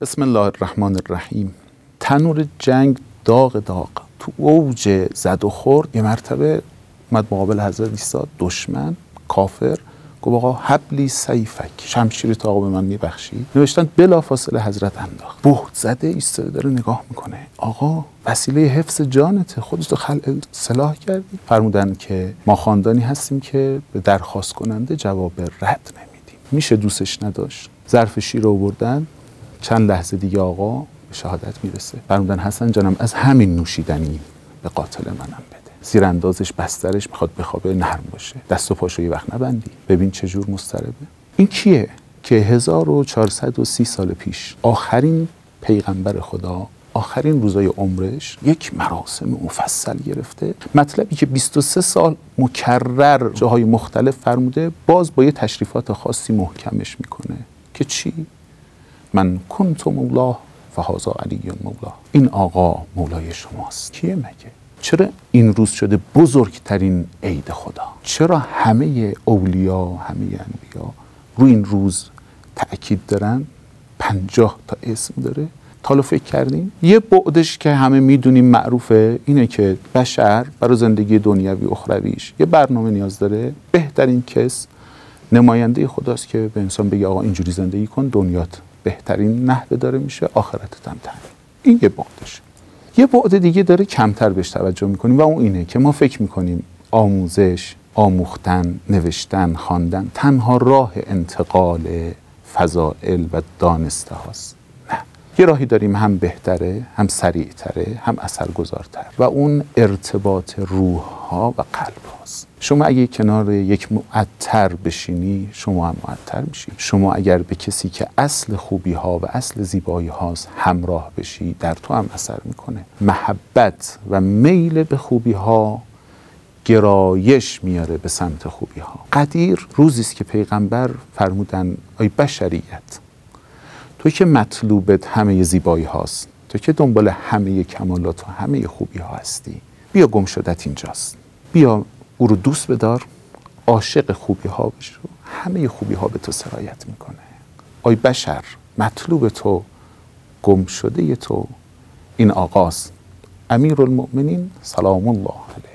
بسم الله الرحمن الرحیم. تنور جنگ داغ تو اوج زد و خورد یه مرتبه اومد مقابل حضرت ایستاد. دشمن کافر گفت آقا حبلی سیفک، شمشیر تو آقا به من میبخشی؟ نوشتن بلافاصله حضرت انداخت. بهت زده ایستاده داره نگاه میکنه. آقا وسیله حفظ جانته، خودتو خلع سلاح کردی. فرمودن که ما خاندانی هستیم که به درخواست کننده جواب رد نمیدیم. میشه دوستش نداشت. ظرف شیر آوردن، چند لحظه دیگه آقا به شهادت میرسه. فرمودن حسن جانم از همین نوشیدنی به قاتل منم بده. زیر اندازش بسترش میخواد بخوابه نرم باشه. دست و پاشو یه وقت نبندی. ببین چه جور مضطربه. این کیه که 1430 سال پیش آخرین پیغمبر خدا آخرین روزای عمرش یک مراسم مفصل گرفته، مطلبی که 23 سال مکرر جاهای مختلف فرموده، باز با یه تشریفات خاصی محکمش میکنه که چی؟ من کنت مولاه فهذا علی مولاه. این آقا مولای شماست. کیه مگه؟ چرا این روز شده بزرگترین عید خدا؟ چرا همه اولیا، همه انبیا روی این روز تأکید دارن؟ 50 تا اسم داره. تا فکر کردیم یه بعدش که همه میدونیم معروفه اینه که بشر برای زندگی دنیوی اخرویش یه برنامه نیاز داره. بهترین کس نماینده خداست که به انسان بگه آقا اینجوری زندگی کن، دنیات بهترین نحوه داره میشه، آخرتت هم تمام. این یه بعدش. یه بعد دیگه داره کمتر بهش توجه میکنیم و اون اینه که ما فکر میکنیم آموزش، آموختن، نوشتن، خواندن تنها راه انتقال فضائل و دانسته هاست. نه، یه راهی داریم هم بهتره، هم سریعتره، هم اثرگذارتر و اون ارتباط روح ها و قلب هاست. شما اگه کنار یک معطر بشینی شما هم معطر میشی. شما اگر به کسی که اصل خوبی ها و اصل زیبایی هاست همراه بشی در تو هم اثر میکنه. محبت و میل به خوبی ها گرایش میاره به سمت خوبی ها. قدیر روزی است که پیغمبر فرمودن ای بشریت، تو که مطلوبت همه زیبایی هاست، تو که دنبال همه کمالات و همه خوبی ها هستی، بیا گم شدت اینجاست. بیا او رو دوست بدار، عاشق خوبی ها بشو، همه خوبی ها به تو سرایت میکنه. ای بشر، مطلوب تو، گم شده تو این آقاست. امیرالمؤمنین سلام الله علیه.